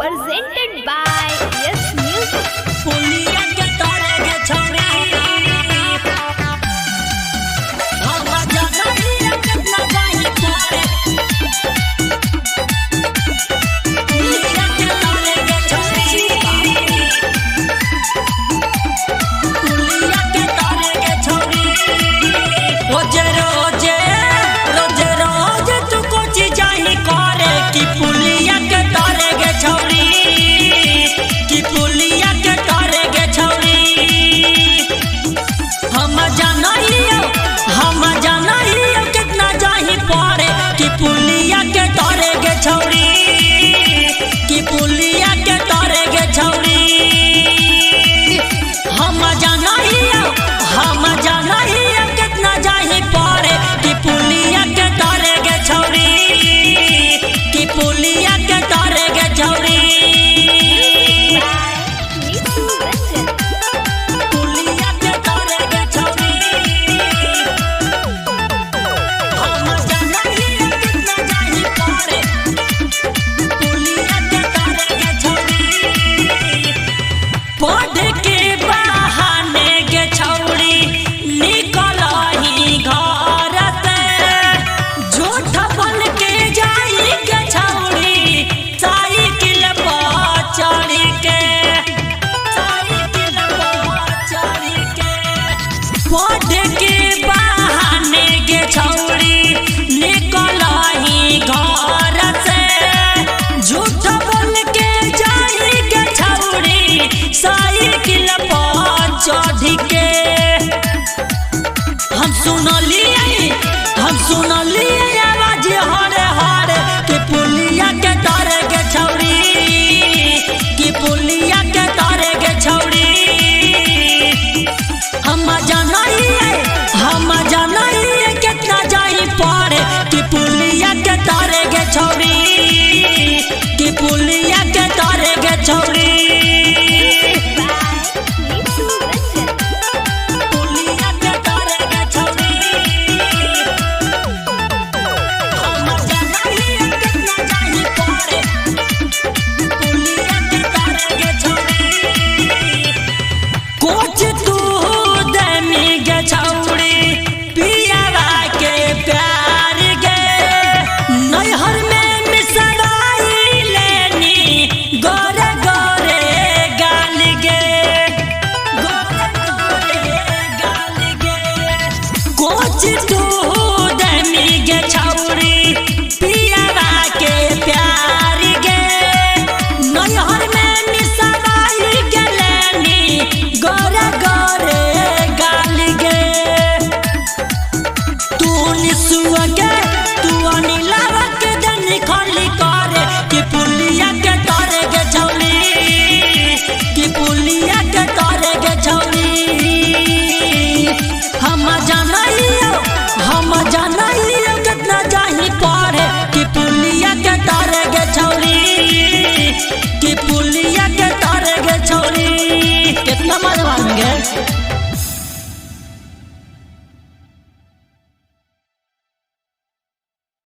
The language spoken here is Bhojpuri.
presented by Yes Music. पुलिया के तारे के छौरी हम जगरिया कितना जाई पारे पुलिया के तारे के छौरी पुलिया के तारे के छौरी रोजे रोजे रोजे रोजे तू कोची जाई करे कि पुलिया के तारे के छौरी कि पुलिया के तारे के छौरी हम जानइयो कितना जाही पारे कि पुलिया के तारे के छौरी कि पुलिया के तारे के छौरी हम जानइयो कितना जाही पारे कि पुलिया के तारे के छौरी कि पुलिया के तारे के छौरी Nitu Ranjan. पुलिया के तारे के छौरी हम जानइयो कितना जाही पारे पुलिया के तारे के छौरी पढ़ के बहाने के छौरी निकलही घर से झूठ बोल के जाई के छौरी साइकिल पर चढ़ी के पढ़ के बहाने के छौरी निकलही घर से झूठ बोल के जाई के छौरी साइकिल पर चढ़ी